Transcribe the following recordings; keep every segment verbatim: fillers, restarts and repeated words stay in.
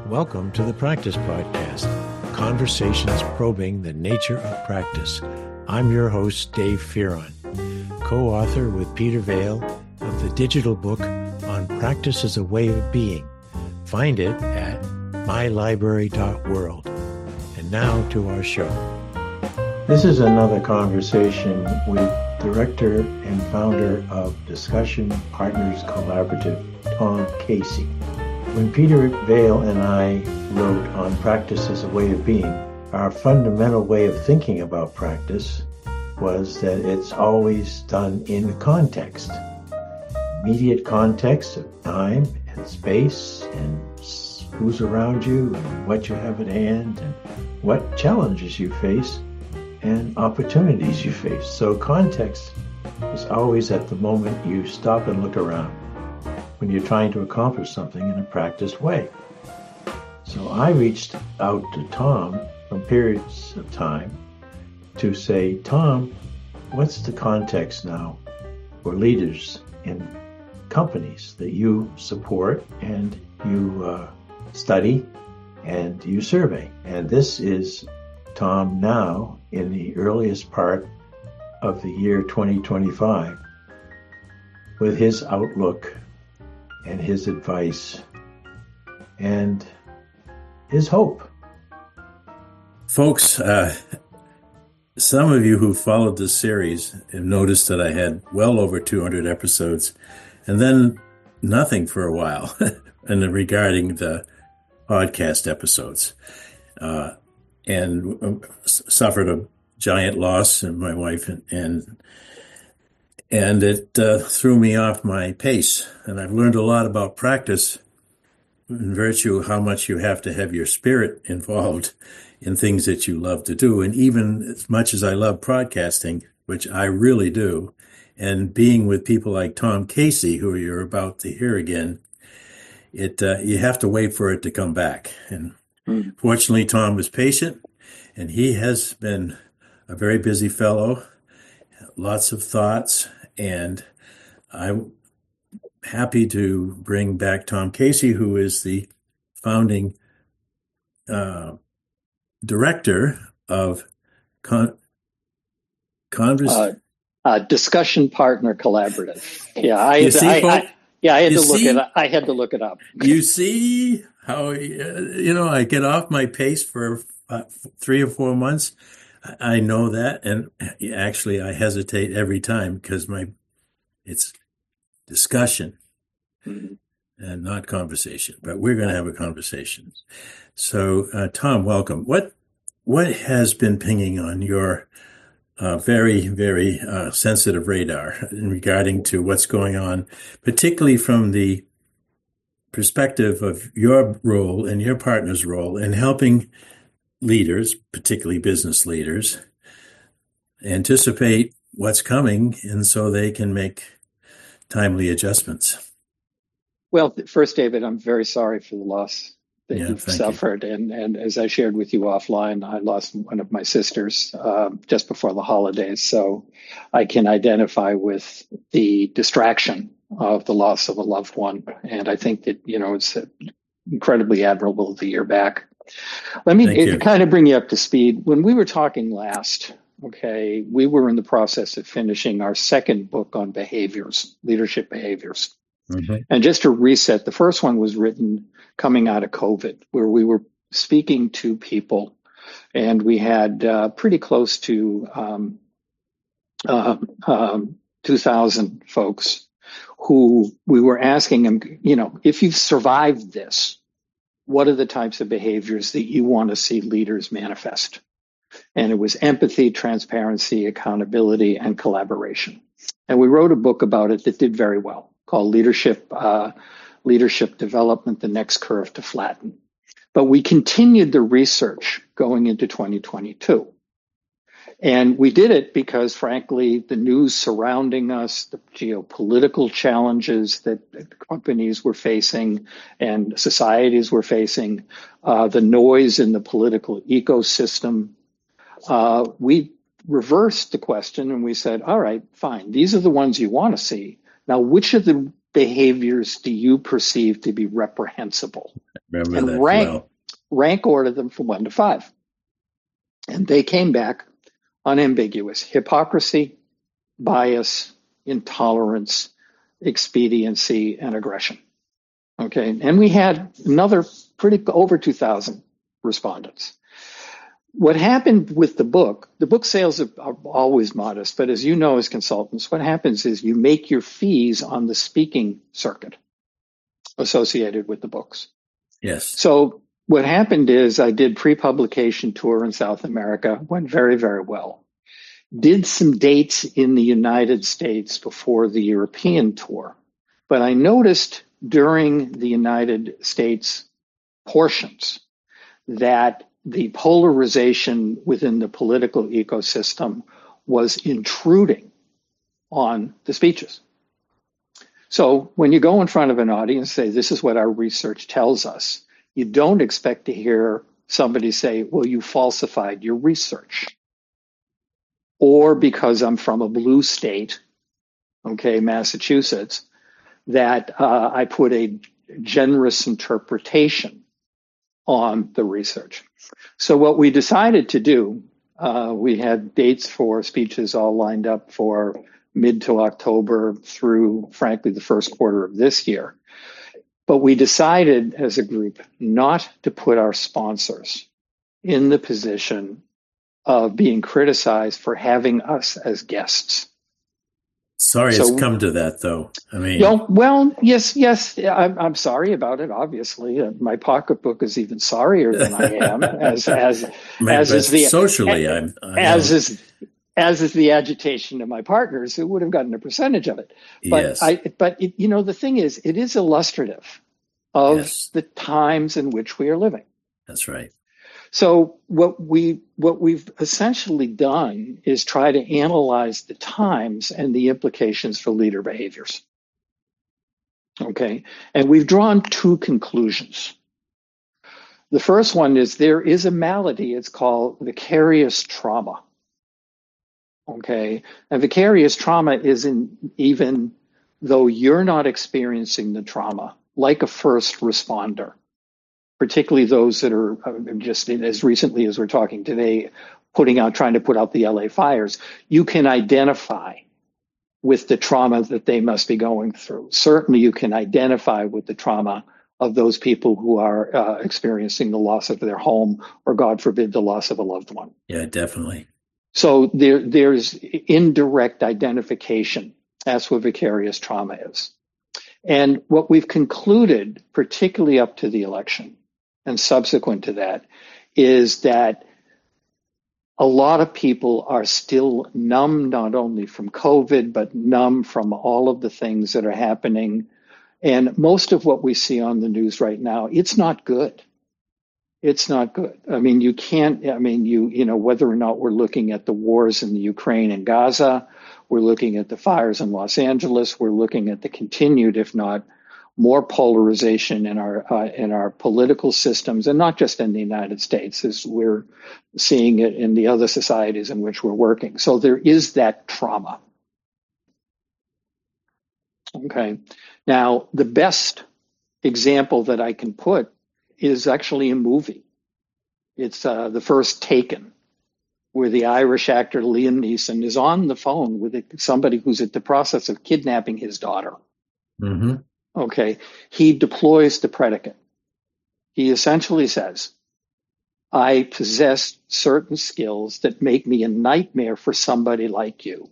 Welcome to the Practice Podcast, conversations probing the nature of practice. I'm your host, Dave Fearon, co-author with Peter Vale of the digital book on Practice as a Way of Being. Find it at my library dot world. And now to our show. This is another conversation with director and founder of Discussion Partners Collaborative, Tom Casey. When Peter Vale and I wrote on Practice as a Way of Being, our fundamental way of thinking about practice was that it's always done in context. Immediate context of time and space and who's around you and what you have at hand and what challenges you face and opportunities you face. So context is always at the moment you stop and look around when you're trying to accomplish something in a practiced way. So I reached out to Tom from periods of time to say, Tom, what's the context now for leaders in companies that you support and you uh, study and you survey? And this is Tom now in the earliest part of the year twenty twenty-five with his outlook and his advice and his hope. Folks, uh, some of you who followed this series have noticed that I had well over two hundred episodes and then nothing for a while and regarding the podcast episodes. Uh, and suffered a giant loss in my wife, and and, and it uh, threw me off my pace. And I've learned a lot about practice in virtue of how much you have to have your spirit involved in things that you love to do. And even as much as I love broadcasting, which I really do, and being with people like Tom Casey, who you're about to hear again, it uh, you have to wait for it to come back. And fortunately, Tom was patient, and he has been a very busy fellow, lots of thoughts, and I'm happy to bring back Tom Casey, who is the founding uh, director of Con- Convers- uh, uh, Discussion Partner Collaborative. Yeah, I, you see, I, I yeah, I had you to look see? it. I had to look it up. You see how, uh, you know, I get off my pace for uh, three or four months. I know that. And actually, I hesitate every time because my it's discussion mm-hmm. and not conversation. But we're going to have a conversation. So, uh, Tom, welcome. What what has been pinging on your uh, very, very uh, sensitive radar in regarding to what's going on, particularly from the perspective of your role and your partner's role in helping leaders, particularly business leaders, anticipate what's coming and so they can make timely adjustments? Well, first, David, I'm very sorry for the loss that yeah, you've suffered. You. And, and as I shared with you offline, I lost one of my sisters uh, just before the holidays. So I can identify with the distraction of the loss of a loved one. And I think that, you know, it's incredibly admirable that you're back. Let me it, kind of bring you up to speed. When we were talking last, okay, we were in the process of finishing our second book on behaviors, leadership behaviors. Mm-hmm. And just to reset, the first one was written coming out of COVID, where we were speaking to people and we had uh, pretty close to um, uh, um, two thousand folks who we were asking them, you know, if you've survived this, what are the types of behaviors that you want to see leaders manifest? And it was empathy, transparency, accountability, and collaboration. And we wrote a book about it that did very well, called Leadership, uh, Leadership Development, The Next Curve to Flatten. But we continued the research going into twenty twenty-two. And we did it because, frankly, the news surrounding us, the geopolitical challenges that companies were facing and societies were facing, uh, the noise in the political ecosystem, uh, we reversed the question and we said, all right, fine, these are the ones you want to see. Now, which of the behaviors do you perceive to be reprehensible? Remember and that rank, well. rank order them from one to five. And they came back unambiguous: hypocrisy, bias, intolerance, expediency, and aggression. Okay. And we had another pretty over two thousand respondents. What happened with the book, the book sales are, are always modest, but as you know, as consultants, what happens is you make your fees on the speaking circuit associated with the books. Yes. So what happened is I did pre-publication tour in South America, went very, very well. Did some dates in the United States before the European tour. But I noticed during the United States portions that the polarization within the political ecosystem was intruding on the speeches. So when you go in front of an audience, say, this is what our research tells us, you don't expect to hear somebody say, well, you falsified your research. Or because I'm from a blue state, okay, Massachusetts, that uh, I put a generous interpretation on the research. So what we decided to do, uh, we had dates for speeches all lined up for mid to October through, frankly, the first quarter of this year. But we decided as a group not to put our sponsors in the position of being criticized for having us as guests. Sorry So- it's come to that, though. I mean, You know, well, yes, yes, I'm, I'm sorry about it. Obviously, uh, my pocketbook is even sorrier than I am, as as man, as but is the socially, I'm, I as am- is as is the agitation of my partners who would have gotten a percentage of it. But yes, I, but it, you know, the thing is, it is illustrative of Yes. the times in which we are living. that's right. So what we what we've essentially done is try to analyze the times and the implications for leader behaviors. Okay, and we've drawn two conclusions. The first one is there is a malady. It's called vicarious trauma. Okay, and vicarious trauma isn't even though you're not experiencing the trauma like a first responder. Particularly those that are uh, just as recently as we're talking today, putting out, trying to put out the L A fires, you can identify with the trauma that they must be going through. Certainly you can identify with the trauma of those people who are uh, experiencing the loss of their home or, God forbid, the loss of a loved one. Yeah, definitely. So there, there's indirect identification. That's what vicarious trauma is. And what we've concluded, particularly up to the election, and subsequent to that, is that a lot of people are still numb, not only from COVID, but numb from all of the things that are happening. And most of what we see on the news right now, it's not good. It's not good. I mean, you can't, I mean, you, you know, whether or not we're looking at the wars in the Ukraine and Gaza, we're looking at the fires in Los Angeles, we're looking at the continued, if not more polarization in our uh, in our political systems, and not just in the United States, as we're seeing it in the other societies in which we're working. So there is that trauma. Okay. Now, the best example that I can put is actually a movie. It's uh, the first Taken, where the Irish actor Liam Neeson is on the phone with somebody who's at the process of kidnapping his daughter. Mm-hmm. Okay, he deploys the predicate. He essentially says, I possess certain skills that make me a nightmare for somebody like you.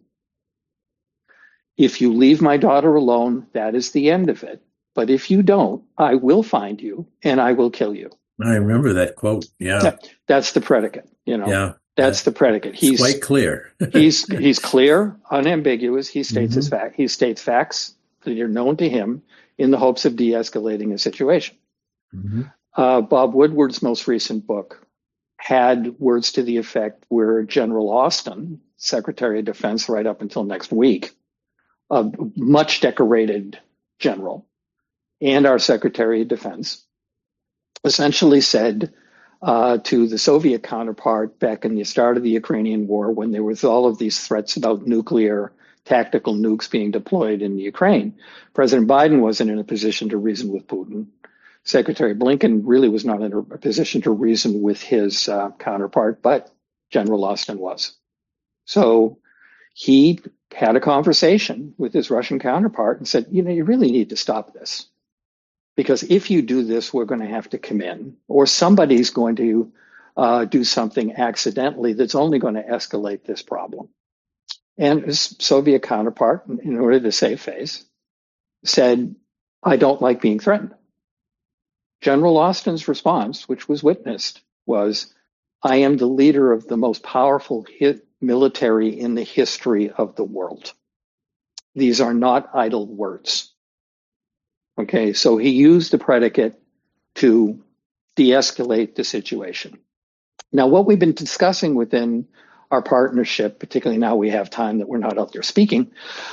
If you leave my daughter alone, that is the end of it. But if you don't, I will find you and I will kill you. I remember that quote. Yeah. That, that's the predicate, you know. Yeah. That's the predicate. He's It's quite clear. he's he's clear, unambiguous. He states Mhm. his fact. He states facts that are known to him in the hopes of de-escalating a situation. Mm-hmm. Uh, Bob Woodward's most recent book had words to the effect where General Austin, Secretary of Defense right up until next week, a much decorated general, and our Secretary of Defense, essentially said uh, to the Soviet counterpart back in the start of the Ukrainian war, when there was all of these threats about nuclear tactical nukes being deployed in Ukraine. President Biden wasn't in a position to reason with Putin. Secretary Blinken really was not in a position to reason with his uh, counterpart, but General Austin was. So he had a conversation with his Russian counterpart and said, you know, you really need to stop this. Because if you do this, we're going to have to come in, or somebody's going to uh, do something accidentally that's only going to escalate this problem. And his Soviet counterpart, in order to save face, said, I don't like being threatened. General Austin's response, which was witnessed, was, I am the leader of the most powerful hit military in the history of the world. These are not idle words. Okay, so he used the predicate to de-escalate the situation. Now, what we've been discussing within our partnership, particularly now we have time that we're not out there speaking,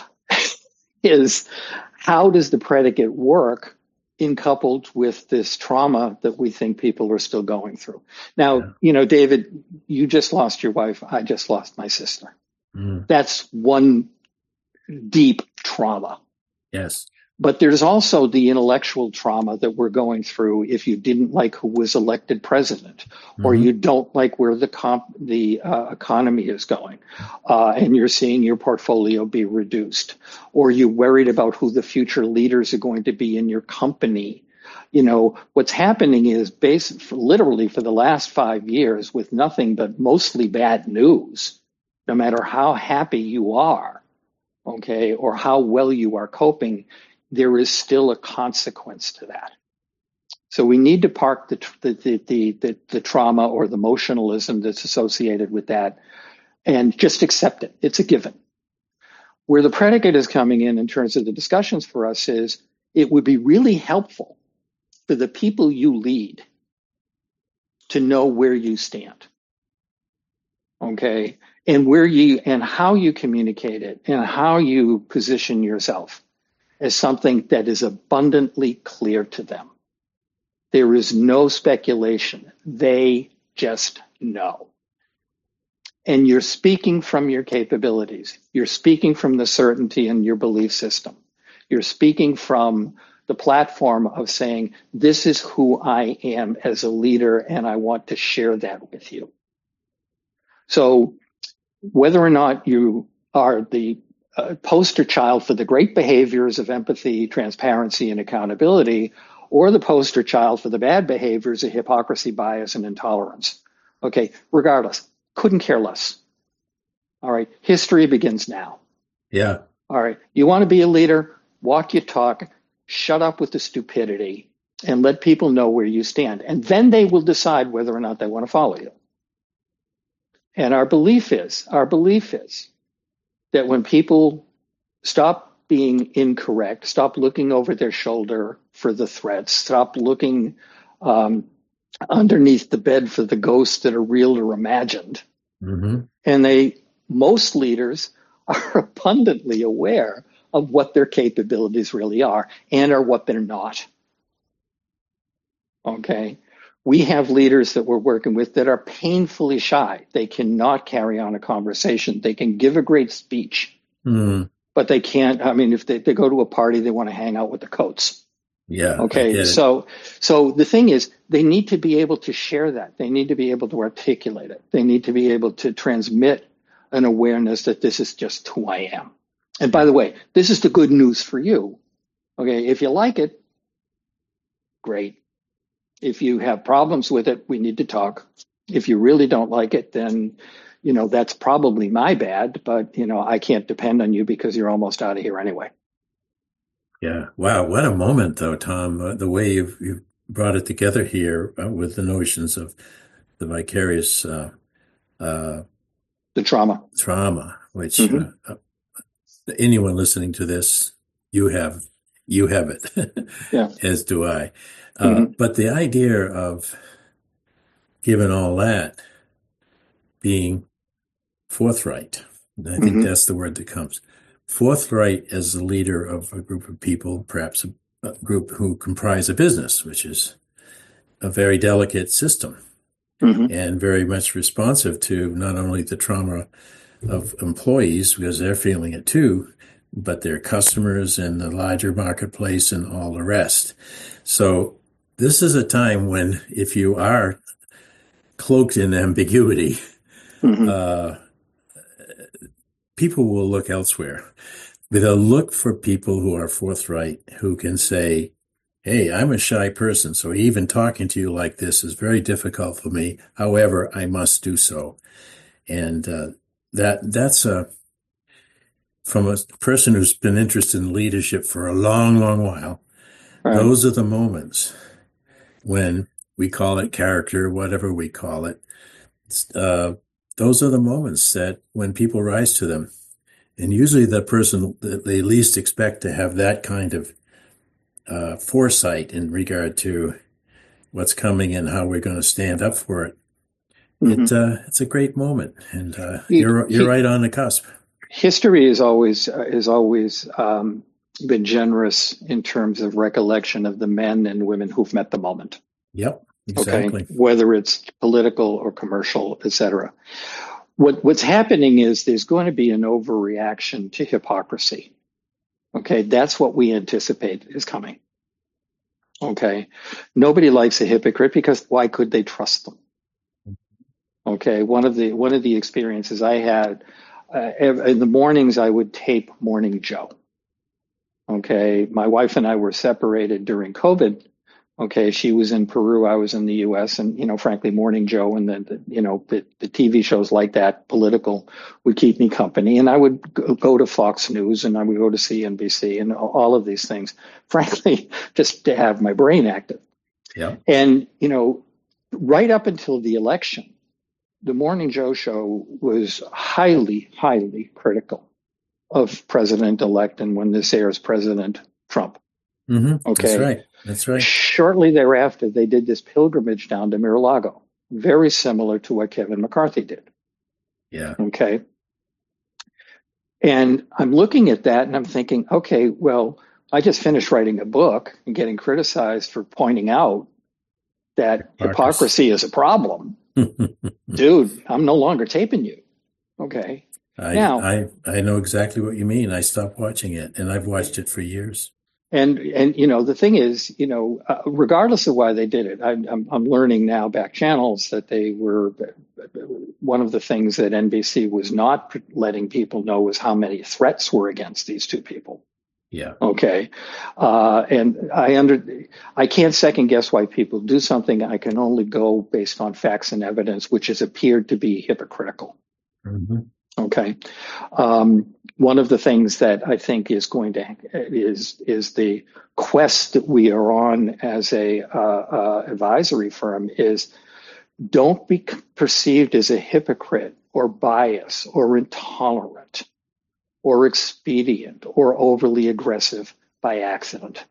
is how does the predicate work in coupled with this trauma that we think people are still going through. Now, yeah. you know, David, you just lost your wife. I just lost my sister. Mm. That's one deep trauma. Yes. But there's also the intellectual trauma that we're going through if you didn't like who was elected president, mm-hmm. or you don't like where the comp, the uh, economy is going, uh, and you're seeing your portfolio be reduced, or you're worried about who the future leaders are going to be in your company. You know, what's happening is based for, literally for the last five years with nothing but mostly bad news, no matter how happy you are, okay, or how well you are coping, there is still a consequence to that. So we need to park the, the, the, the, the trauma or the emotionalism that's associated with that and just accept it. It's a given. Where the predicate is coming in in terms of the discussions for us is it would be really helpful for the people you lead to know where you stand. Okay? And where you and how you communicate it and how you position yourself as something that is abundantly clear to them. There is no speculation. They just know. And you're speaking from your capabilities. You're speaking from the certainty in your belief system. You're speaking from the platform of saying, this is who I am as a leader, and I want to share that with you. So whether or not you are the uh, poster child for the great behaviors of empathy, transparency, and accountability, or the poster child for the bad behaviors of hypocrisy, bias, and intolerance. Okay, regardless, couldn't care less. All right, history begins now. Yeah. All right, you want to be a leader, walk your talk, shut up with the stupidity, and let people know where you stand. And then they will decide whether or not they want to follow you. And our belief is, our belief is that when people stop being incorrect, stop looking over their shoulder for the threats, stop looking um, underneath the bed for the ghosts that are real or imagined, mm-hmm. and they, most leaders are abundantly aware of what their capabilities really are and are what they're not. Okay. We have leaders that we're working with that are painfully shy. They cannot carry on a conversation. They can give a great speech, mm. but they can't. I mean, if they, they go to a party, they want to hang out with the coats. Yeah. Okay. So, so the thing is, they need to be able to share that. They need to be able to articulate it. They need to be able to transmit an awareness that this is just who I am. And by the way, this is the good news for you. Okay. If you like it, great. If you have problems with it, we need to talk. If you really don't like it, then, you know, that's probably my bad, but, you know, I can't depend on you because you're almost out of here anyway. Yeah. Wow. What a moment, though, Tom, uh, the way you've, you've brought it together here uh, with the notions of the vicarious uh, uh, the trauma, trauma, which mm-hmm. uh, uh, anyone listening to this, you have, you have it, yeah. as do I. Uh, mm-hmm. But the idea of, given all that, being forthright, I think mm-hmm. that's the word that comes. Forthright as the leader of a group of people, perhaps a, a group who comprise a business, which is a very delicate system mm-hmm. and very much responsive to not only the trauma of employees because they're feeling it too, but their customers and the larger marketplace and all the rest. So this is a time when if you are cloaked in ambiguity, mm-hmm. uh, people will look elsewhere. They'll look for people who are forthright, who can say, hey, I'm a shy person, so even talking to you like this is very difficult for me. However, I must do so. And uh, that that's a, from a person who's been interested in leadership for a long, long while, right. Those are the moments when we call it character, whatever we call it. Uh, those are the moments that when people rise to them. And usually the person that they least expect to have that kind of uh, foresight in regard to what's coming and how we're going to stand up for it. Mm-hmm. It, uh, it's a great moment, and uh, he, you're you're he, right on the cusp. History is always uh, is always um, been generous in terms of recollection of the men and women who've met the moment. Yep, exactly. Okay, whether it's political or commercial, et cetera. What what's happening is there's going to be an overreaction to hypocrisy. Okay, that's what we anticipate is coming. Okay, nobody likes a hypocrite because why could they trust them? Okay, one of the one of the experiences I had uh, in the mornings, I would tape Morning Joe. Okay, my wife and I were separated during COVID. Okay, she was in Peru, I was in the U S, and you know, frankly, Morning Joe and the, the you know the, the T V shows like that, political, would keep me company. And I would go to Fox News and I would go to C N B C and all of these things, frankly, just to have my brain active. Yeah. And you know, right up until the election, the Morning Joe show was highly, highly critical of President-elect, and when this airs, President Trump. Mm-hmm. Okay, that's right. That's right. Shortly thereafter, they did this pilgrimage down to Mar-a-Lago, very similar to what Kevin McCarthy did. Yeah. Okay. And I'm looking at that and I'm thinking, okay, well, I just finished writing a book and getting criticized for pointing out that hypocrisy is a problem. Dude, I'm no longer taping you. Okay. I, now, I, I know exactly what you mean. I stopped watching it and I've watched it for years. And, and, you know, the thing is, you know, uh, regardless of why they did it, I, I'm, I'm learning now back channels that they were, one of the things that N B C was not letting people know was how many threats were against these two people. Yeah. Okay. Uh, and I under, I can't second guess why people do something. I can only go based on facts and evidence, which has appeared to be hypocritical. Mm-hmm. Okay. Um, one of the things that I think is going to is is the quest that we are on as a uh, uh, advisory firm is don't be perceived as a hypocrite or biased or intolerant or expedient or overly aggressive by accident.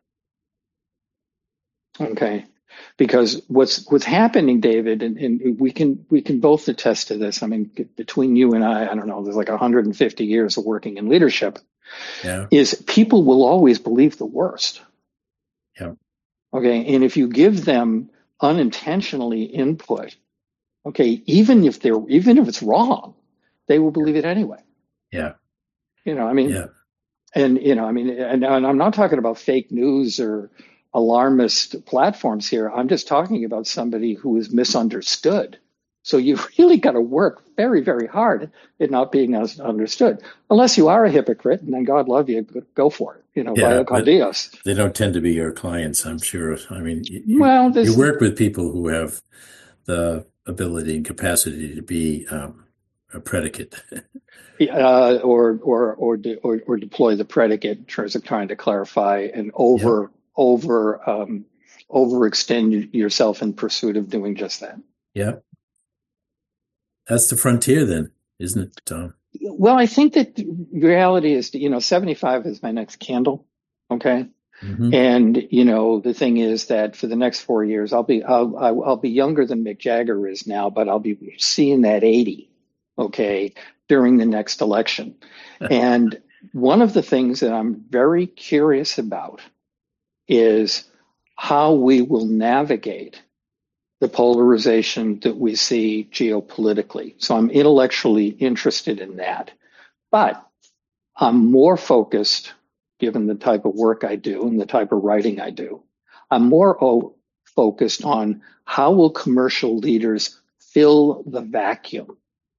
Okay. Because what's what's happening, David, and, and we can we can both attest to this. I mean, between you and I, I don't know, there's like one hundred fifty years of working in leadership. Yeah. Is people will always believe the worst. Yeah. Okay, and if you give them unintentionally input, okay, even if they're even if it's wrong, they will believe it anyway. Yeah. You know, I mean, yeah. and you know, I mean, and, and I'm not talking about fake news or alarmist platforms here. I'm just talking about somebody who is misunderstood. So you've really got to work very, very hard at not being understood, unless you are a hypocrite, and then God love you, go for it. You know, yeah, via con Dios. They don't tend to be your clients, I'm sure. I mean, you, well, this, you work with people who have the ability and capacity to be um, a predicate. uh, or, or, or, de- or, or deploy the predicate in terms of trying to clarify and over, yep. over, um, overextend yourself in pursuit of doing just that. Yeah. That's the frontier then, isn't it, Tom? Well, I think that the reality is, you know, seventy-five is my next candle. Okay. Mm-hmm. And, you know, the thing is that for the next four years, I'll be, I'll, I'll be younger than Mick Jagger is now, but I'll be seeing that eighty. Okay. During the next election. And one of the things that I'm very curious about is how we will navigate the polarization that we see geopolitically. So I'm intellectually interested in that. But I'm more focused, given the type of work I do and the type of writing I do, I'm more o- focused on how will commercial leaders fill the vacuum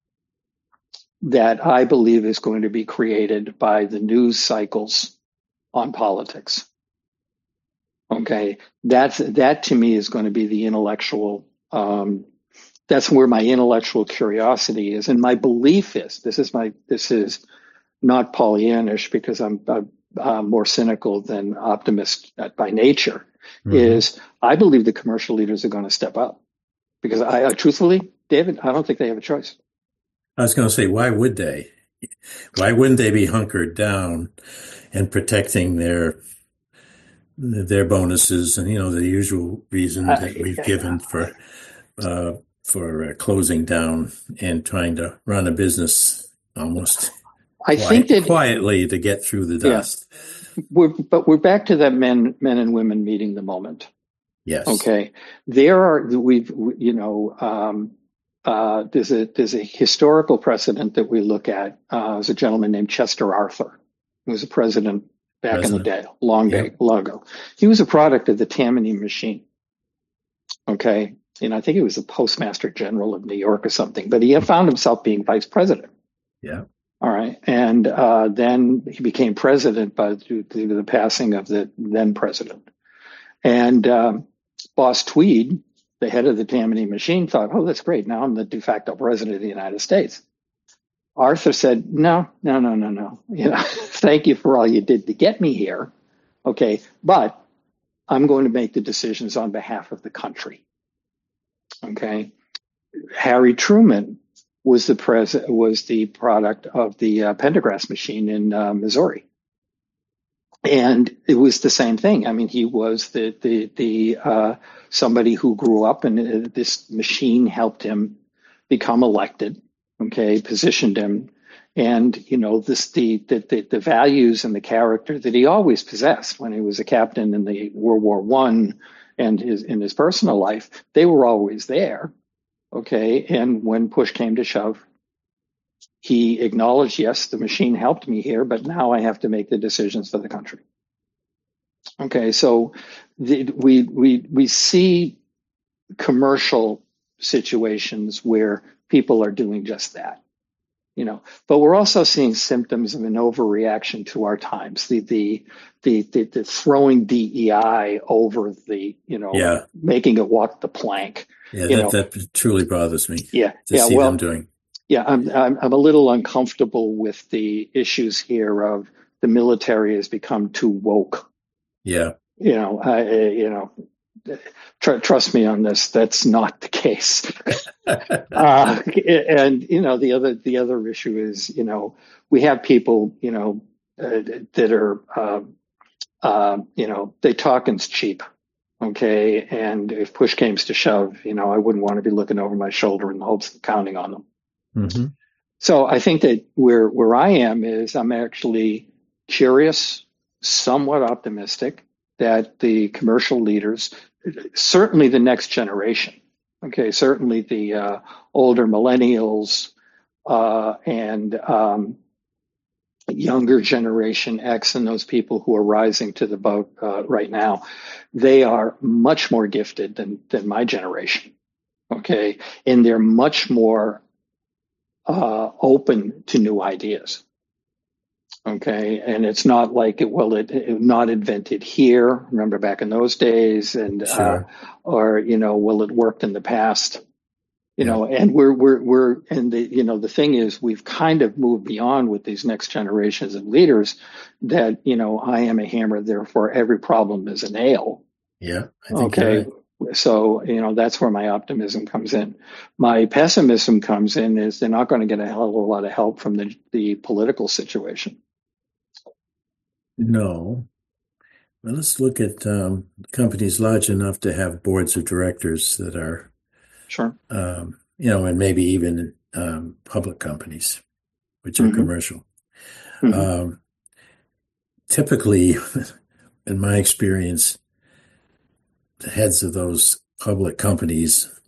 that I believe is going to be created by the news cycles on politics. Okay, that's that to me is going to be the intellectual. Um, that's where my intellectual curiosity is, and my belief is. This is my. This is not Pollyannish because I'm, I'm uh, more cynical than optimist by nature. Mm-hmm. Is I believe the commercial leaders are going to step up because I, I truthfully, David, I don't think they have a choice. I was going to say, why would they? Why wouldn't they be hunkered down and protecting their their bonuses and, you know, the usual reason that we've given for uh, for uh, closing down and trying to run a business almost I quiet, think that, quietly to get through the dust. Yeah. We're, but we're back to that men men and women meeting the moment. Yes. Okay. There are we've you know um, uh, there's a there's a historical precedent that we look at. Uh, there's a gentleman named Chester Arthur, who was a president back president. in the day, long day, yep. long ago. He was a product of the Tammany machine. Okay. And I think he was the postmaster general of New York or something, but he found himself being vice president. Yeah. All right. And uh, then he became president by due to the passing of the then president. And um, Boss Tweed, the head of the Tammany machine, thought, oh, that's great. Now I'm the de facto president of the United States. Arthur said, no, no, no, no, no. You know, thank you for all you did to get me here. Okay. But I'm going to make the decisions on behalf of the country. Okay. Harry Truman was the pres was the product of the uh, Pendergrass machine in uh, Missouri, and it was the same thing. I mean, he was the the the uh, somebody who grew up, and uh, this machine helped him become elected. Okay, positioned him, and you know this the the the, the values and the character that he always possessed when he was a captain in the World War One and his in his personal life, they were always there. Okay, and when push came to shove, he acknowledged, yes, the machine helped me here, but now I have to make the decisions for the country. Okay, so the, we we we see commercial situations where people are doing just that, you know. But we're also seeing symptoms of an overreaction to our times. The the the the, the throwing D E I over the, you know, yeah. making it walk the plank. Yeah, you that, know, that truly bothers me. Yeah, to yeah. see Well, them doing. Yeah, I'm, I'm I'm a little uncomfortable with the issues here of the military has become too woke. Yeah. You know, I, you know, tr- trust me on this. That's not the case. uh, and you know, the other the other issue is, you know, we have people, you know, uh, that are, uh, uh, you know, they talking's cheap. Okay. And if push came to shove, you know, I wouldn't want to be looking over my shoulder in the hopes of counting on them. Mm-hmm. So I think that where, where I am is I'm actually curious, somewhat optimistic that the commercial leaders, certainly the next generation, okay, certainly the uh, older millennials uh, and um, younger generation X and those people who are rising to the boat uh, right now, they are much more gifted than than my generation, okay? And they're much more uh, open to new ideas, okay? And it's not like, it, well, it, it not invented here, remember back in those days, and Sure. uh, or, you know, well, it worked in the past. You Yeah. know, and we're, we're, we're, and the, you know, the thing is, we've kind of moved beyond with these next generations of leaders that, you know, I am a hammer, therefore every problem is a nail. Yeah. I think Okay. you're right. So, you know, that's where my optimism comes in. My pessimism comes in is they're not going to get a hell of a lot of help from the, the political situation. No. Well, let's look at um, companies large enough to have boards of directors that are, Sure. um, you know, and maybe even um, public companies, which are Mm-hmm. commercial. Mm-hmm. Um, typically, in my experience, the heads of those public companies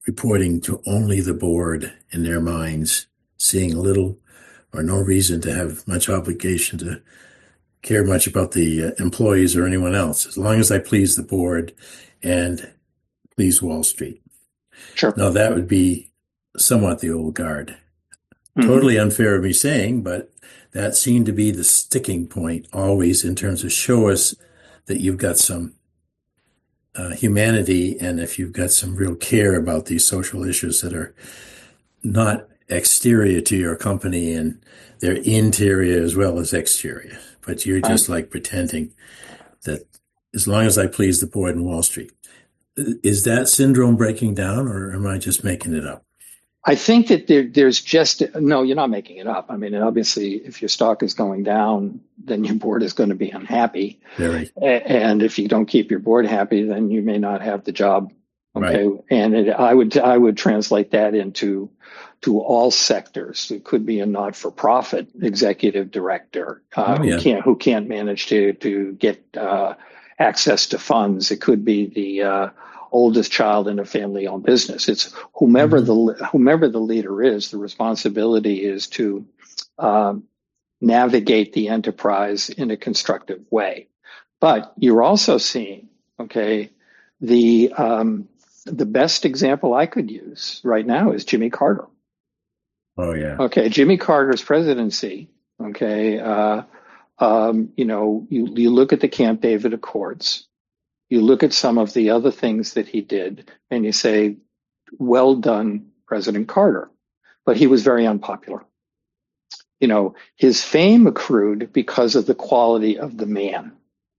reporting to only the board in their minds, seeing little or no reason to have much obligation to care much about the uh, employees or anyone else, as long as I please the board and please Wall Street. Sure. Now, that would be somewhat the old guard. Mm-hmm. Totally unfair of me saying, but that seemed to be the sticking point always in terms of show us that you've got some uh, humanity, and if you've got some real care about these social issues that are not exterior to your company, and they're interior as well as exterior. But you're just like pretending that as long as I please the board and Wall Street. Is that syndrome breaking down, or am I just making it up? I think that there, there's just, no, you're not making it up. I mean, obviously, if your stock is going down, then your board is going to be unhappy. Very. And if you don't keep your board happy, then you may not have the job. Okay. Right. And it, I would, I would translate that into, to all sectors. It could be a not-for-profit executive director uh, oh, yeah. who can't, who can't manage to, to get uh, access to funds. It could be the, uh, oldest child in a family-owned business. It's whomever mm-hmm. the whomever the leader is, the responsibility is to um, navigate the enterprise in a constructive way. But you're also seeing, okay, the um, the best example I could use right now is Jimmy Carter. Oh yeah. Okay, Jimmy Carter's presidency. Okay, uh, um, you know, you you look at the Camp David Accords. You look at some of the other things that he did, and you say, well done, President Carter. But he was very unpopular. You know, his fame accrued because of the quality of the man.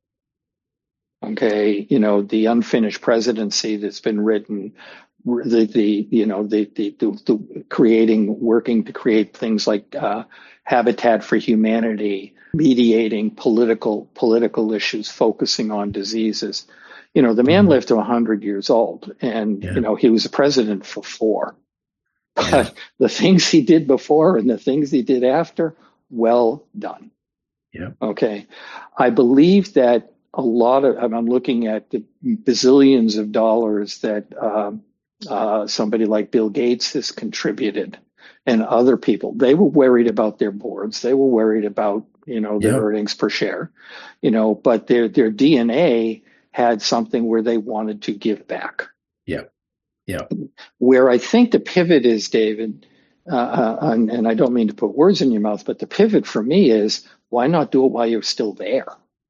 Okay, you know, the unfinished presidency that's been written, the, the you know, the, the, the, the creating, working to create things like uh, Habitat for Humanity, mediating political political issues, focusing on diseases. You know, the man lived to one hundred years old, and, yeah. you know, he was a president for four. But yeah. the things he did before and the things he did after, well done. Yeah. Okay. I believe that a lot of, I'm looking at the bazillions of dollars that uh, uh, somebody like Bill Gates has contributed, and other people. They were worried about their boards. They were worried about, you know, their yeah. earnings per share, you know, but their their D N A had something where they wanted to give back. Yeah. Yeah. Where I think the pivot is, David, uh, uh, and, and I don't mean to put words in your mouth, but the pivot for me is, why not do it while you're still there?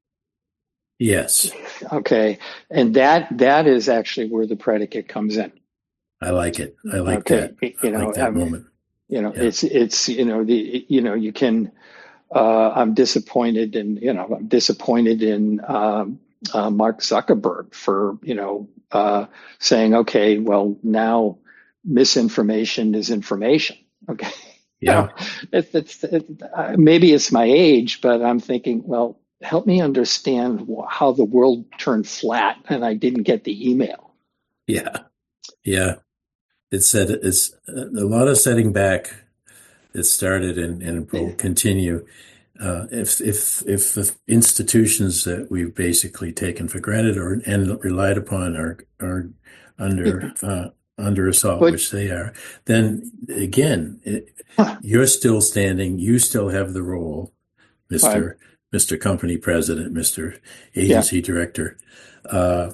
Yes. Okay. And that that is actually where the predicate comes in. I like it. I like okay. that. You know, I like that um, moment. You know, yeah. it's, it's, you know, the, you know, you can, uh, I'm disappointed in, you know, I'm disappointed in, um, Uh, Mark Zuckerberg for, you know, uh, saying, okay, well, now misinformation is information. Okay. Yeah. it's, it's, it's, uh, maybe it's my age, but I'm thinking, well, help me understand how the world turned flat and I didn't get the email. Yeah. Yeah. It's said it's a lot of setting back that started and, and will continue. Uh, if if if the institutions that we've basically taken for granted or and relied upon are are under uh, under assault, but, which they are, then again, it, huh. you're still standing. You still have the role, Mister Right. Mister Company President, Mister Agency yeah. Director. Uh,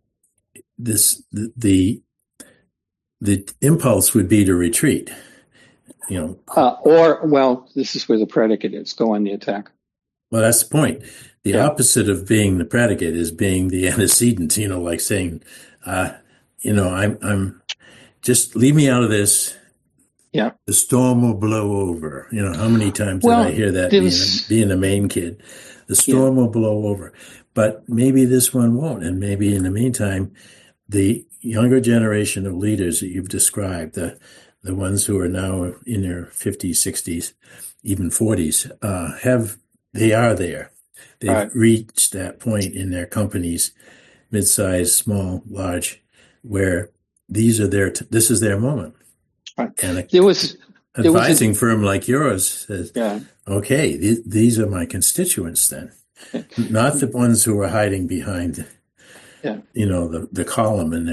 this the, the the impulse would be to retreat. You know, uh, or, well, this is where the predicate is. Go on the attack. Well, that's the point. The yeah. opposite of being the predicate is being the antecedent, you know, like saying, uh, you know, I'm, I'm just leave me out of this. Yeah. The storm will blow over. You know, how many times well, did I hear that being a, being a Maine kid? The storm yeah. will blow over. But maybe this one won't. And maybe in the meantime, the younger generation of leaders that you've described, the the ones who are now in their fifties, sixties, even forties, uh, have, they are there. They've right. reached that point in their companies, mid-sized, small, large, where these are their, t- this is their moment. Right. And a, there was, there advising was a, firm like yours says, yeah. okay, th- these are my constituents then. Not the ones who are hiding behind, yeah. you know, the, the column in their,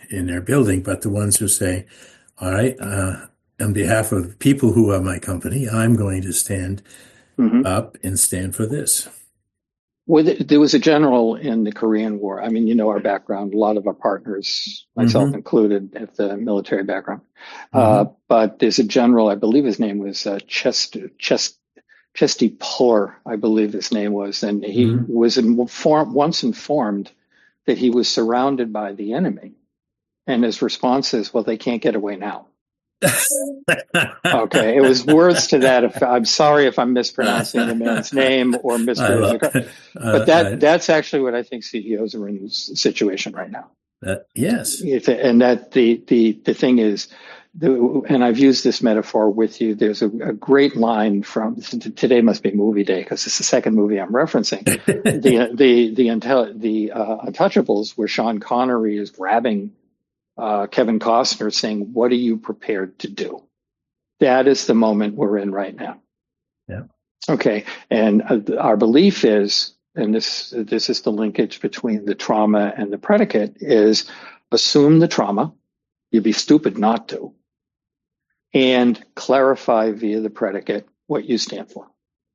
in their building, but the ones who say, all right, uh, on behalf of people who are my company, I'm going to stand mm-hmm. up and stand for this. Well, there was a general in the Korean War. I mean, you know our background. A lot of our partners, myself mm-hmm. included, have the military background. Mm-hmm. Uh, but there's a general, I believe his name was uh, Chest, Chest, Chesty Puller, I believe his name was. And he mm-hmm. was informed, once informed that he was surrounded by the enemy. And his response is, well, they can't get away now. Okay, it was words to that effect. I'm sorry if I'm mispronouncing the man's name or mispronouncing, but that uh, that's actually what I think C E Os are in this situation right now. Uh, yes, if, and that the the the thing is, the, and I've used this metaphor with you. There's a, a great line from today must be movie day because it's the second movie I'm referencing. the the the the, the uh, Untouchables, where Sean Connery is grabbing Uh, Kevin Costner saying, what are you prepared to do? That is the moment we're in right now. Yeah. Okay. And uh, our belief is, and this, this is the linkage between the trauma and the predicate, is assume the trauma. You'd be stupid not to. And clarify via the predicate what you stand for.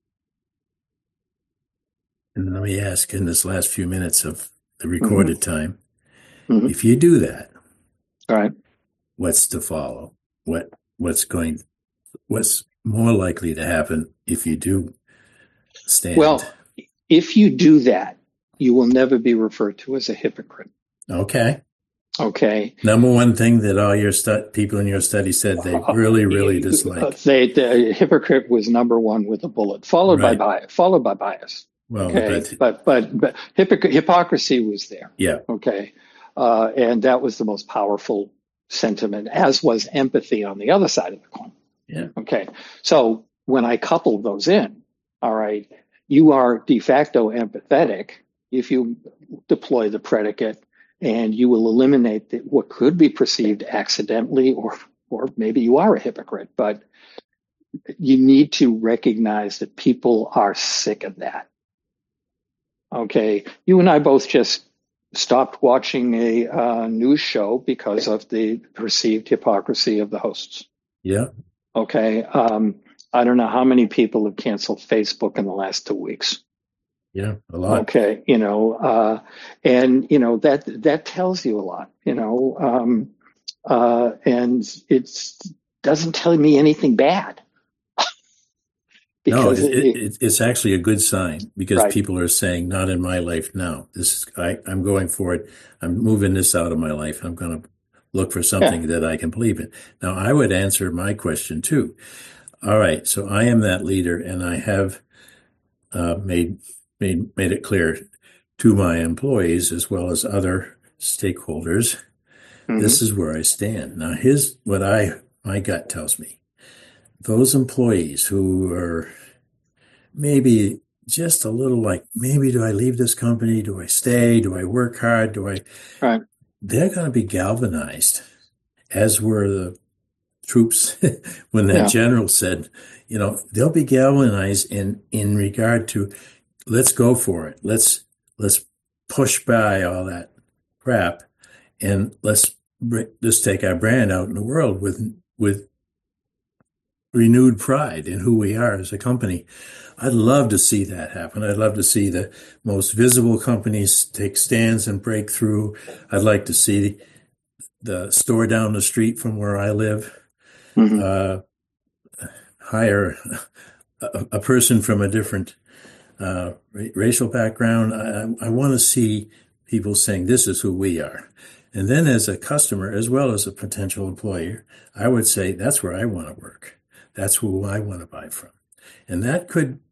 And let me ask in this last few minutes of the recorded mm-hmm. time, mm-hmm. if you do that, all right, what's to follow? What what's going? What's more likely to happen if you do stand? Well, if you do that, you will never be referred to as a hypocrite. Okay. Okay. Number one thing that all your stu- people in your study said they really, really dislike. Uh, they, the hypocrite was number one with a bullet, followed right. by bias. Followed by bias. Well, okay, but but but, but hypocr- hypocrisy was there. Yeah. Okay. Uh, and that was the most powerful sentiment, as was empathy on the other side of the coin. Yeah. Okay. So when I couple those in, all right, you are de facto empathetic if you deploy the predicate, and you will eliminate the, what could be perceived accidentally, or or maybe you are a hypocrite, but you need to recognize that people are sick of that. Okay. You and I both just stopped watching a uh, news show because of the perceived hypocrisy of the hosts. Yeah. Okay. Um, I don't know how many people have canceled Facebook in the last two weeks. Yeah, a lot. Okay. You know, uh, and, you know, that that tells you a lot, you know, um, uh, and it doesn't tell me anything bad. No, it, it, it's actually a good sign because right. people are saying, not in my life now. This is, I, I'm going for it. I'm moving this out of my life. I'm going to look for something yeah. that I can believe in. Now, I would answer my question too. All right, so I am that leader, and I have uh, made made made it clear to my employees as well as other stakeholders. Mm-hmm. This is where I stand. Now, here's what I my gut tells me. Those employees who are maybe just a little like, maybe do I leave this company? Do I stay? Do I work hard? Do I? Right. They're going to be galvanized, as were the troops when that yeah. general said, you know, they'll be galvanized in, in regard to, let's go for it. Let's, let's push by all that crap, and let's, let's take our brand out in the world with, with, renewed pride in who we are as a company. I'd love to see that happen. I'd love to see the most visible companies take stands and break through. I'd like to see the store down the street from where I live mm-hmm. uh, hire a, a person from a different uh, racial background. I, I want to see people saying, this is who we are. And then as a customer, as well as a potential employer, I would say, that's where I want to work. That's who I want to buy from. And that could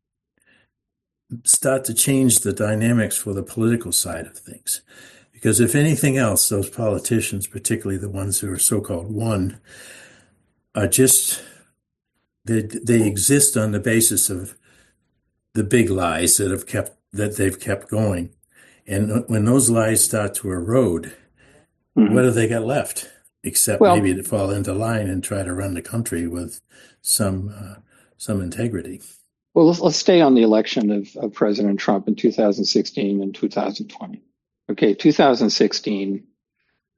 start to change the dynamics for the political side of things. Because if anything else, those politicians, particularly the ones who are so-called one, are just, they, they exist on the basis of the big lies that have kept, that they've kept going. And when those lies start to erode, mm-hmm. what have they got left? Except well, maybe to fall into line and try to run the country with some uh, some integrity. Well, let's, let's stay on the election of, of President Trump in two thousand sixteen and two thousand twenty. Okay, two thousand sixteen,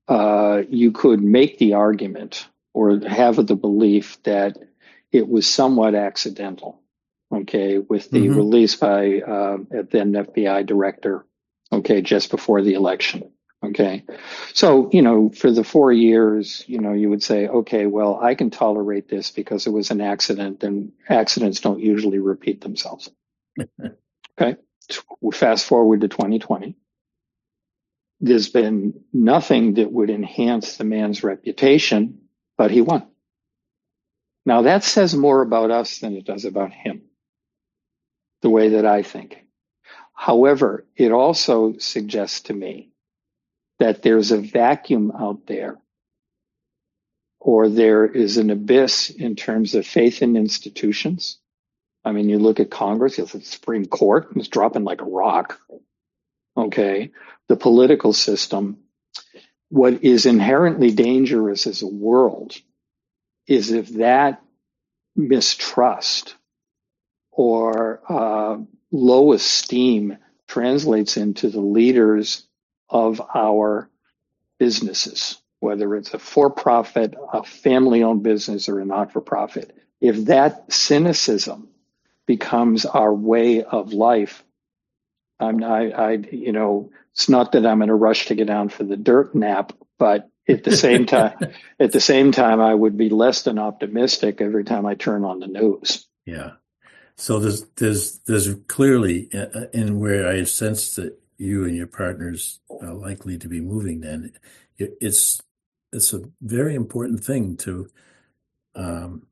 uh, you could make the argument or have the belief that it was somewhat accidental, okay, with the mm-hmm. release by uh, then F B I director, okay, just before the election, okay. So, you know, for the four years, you know, you would say, okay, well, I can tolerate this because it was an accident, and accidents don't usually repeat themselves. Okay, fast forward to twenty twenty. There's been nothing that would enhance the man's reputation, but he won. Now, that says more about us than it does about him, the way that I think. However, it also suggests to me that there's a vacuum out there, or there is an abyss in terms of faith in institutions. I mean, you look at Congress, you look at the Supreme Court, it's dropping like a rock. Okay, the political system. What is inherently dangerous as a world is if that mistrust or uh, low esteem translates into the leaders of our businesses, whether it's a for-profit, a family-owned business, or a not-for-profit. If that cynicism becomes our way of life, I'm, I, I, you know, it's not that I'm in a rush to get down for the dirt nap, but at the same time, at the same time, I would be less than optimistic every time I turn on the news. Yeah. So there's there's there's clearly uh, in where I sense that you and your partners are likely to be moving. Then it, it's it's a very important thing to um,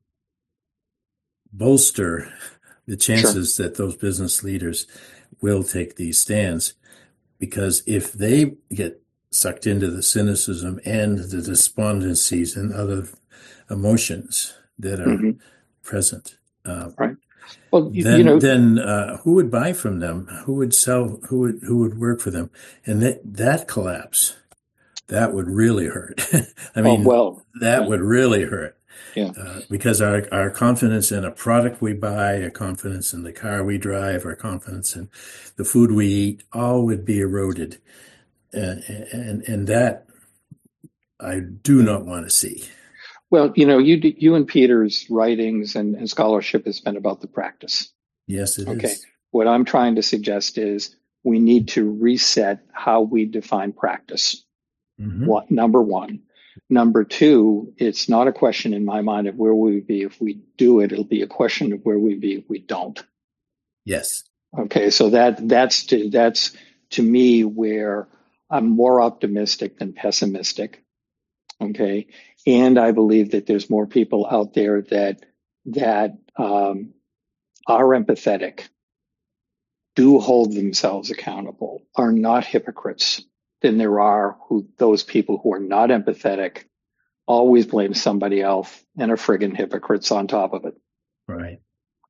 bolster the chances sure. that those business leaders will take these stands, because if they get sucked into the cynicism and the despondencies and other emotions that are mm-hmm. present, uh, right? Well, you, then you know, then uh, who would buy from them? Who would sell? Who would who would work for them? And that that collapse, that would really hurt. I mean, oh, well, that yeah. would really hurt. Yeah, uh, because our our confidence in a product we buy, our confidence in the car we drive, our confidence in the food we eat, all would be eroded. And, and and that I do not want to see. Well, you know, you you and Peter's writings and, and scholarship has been about the practice. Yes, it okay. is. What I'm trying to suggest is we need to reset how we define practice. Mm-hmm. What, number one. Number two, it's not a question in my mind of where we would be if we do it. It'll be a question of where we'd be if we don't. Yes. Okay, so that that's to, that's to me where I'm more optimistic than pessimistic. Okay, and I believe that there's more people out there that that um, are empathetic, do hold themselves accountable, are not hypocrites, than there are who those people who are not empathetic, always blame somebody else, and are friggin' hypocrites on top of it. Right.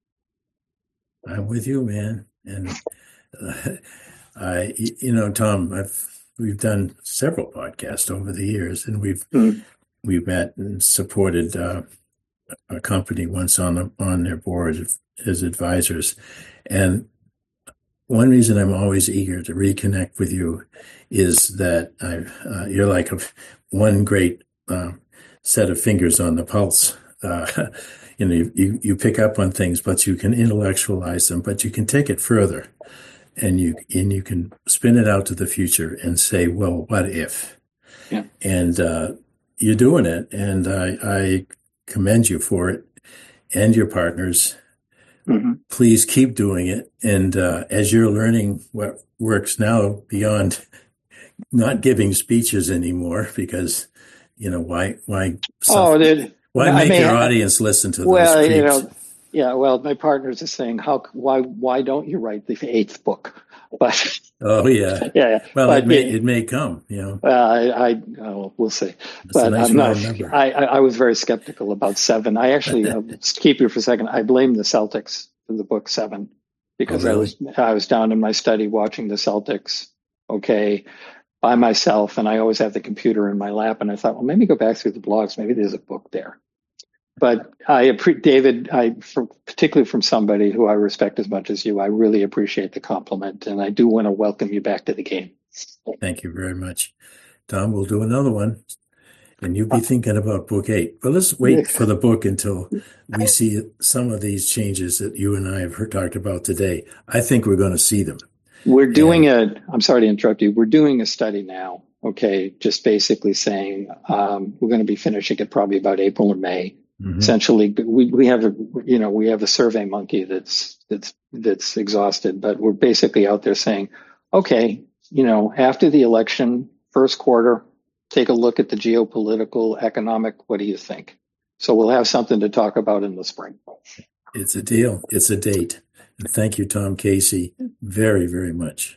I'm with you, man. And uh, I, you know, Tom, I've we've done several podcasts over the years, and we've mm. we've met and supported uh, a company once on the, on their board as advisors. And one reason I'm always eager to reconnect with you is that I've, uh, you're like a, one great uh, set of fingers on the pulse. Uh, you know, you, you, you pick up on things, but you can intellectualize them, but you can take it further, and you and you can spin it out to the future and say, well, what if? Yeah. And uh, you're doing it, and I, I commend you for it, and your partners. Mm-hmm. Please keep doing it. And uh, as you're learning what works now beyond not giving speeches anymore, because, you know, why why oh, did, why make I mean, your audience listen to well, those creeps? You know, yeah, well, my partners are saying, how why why don't you write the eighth book? But oh yeah, yeah, yeah. Well, but, it may it may come, you know. Well, I, I oh, we'll see. That's but nice I'm not. I, I I was very skeptical about seven. I actually uh, keep you for a second. I blame the Celtics for the book Seven because oh, really? I was I was down in my study watching the Celtics. Okay. By myself, and I always have the computer in my lap, and I thought, well, maybe go back through the blogs. Maybe there's a book there. But I, David, I, from, particularly from somebody who I respect as much as you, I really appreciate the compliment, and I do want to welcome you back to the game. Thank you very much. Tom, we'll do another one. And you'll be thinking about book eight. But let's wait for the book until we see some of these changes that you and I have heard, talked about today. I think we're going to see them. We're doing and, a, I'm sorry to interrupt you. We're doing a study now. Okay. Just basically saying, um, we're going to be finishing it probably about April or May. Mm-hmm. Essentially, we, we have a, you know, we have a survey monkey that's, that's, that's exhausted, but we're basically out there saying, okay, you know, after the election, first quarter, take a look at the geopolitical, economic. What do you think? So we'll have something to talk about in the spring. It's a deal. It's a date. And thank you, Tom Casey, very, very much.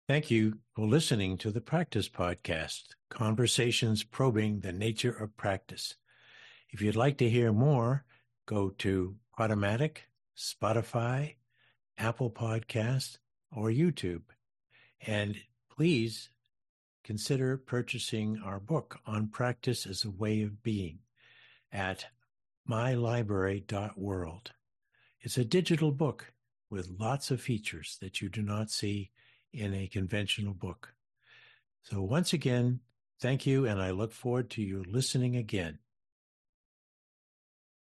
Thank you for listening to the Practice Podcast, Conversations Probing the Nature of Practice. If you'd like to hear more, go to Podomatic, Spotify, Apple Podcasts, or YouTube. And please consider purchasing our book on practice as a way of being at my library dot world. It's a digital book with lots of features that you do not see in a conventional book. So once again, thank you, and I look forward to you listening again.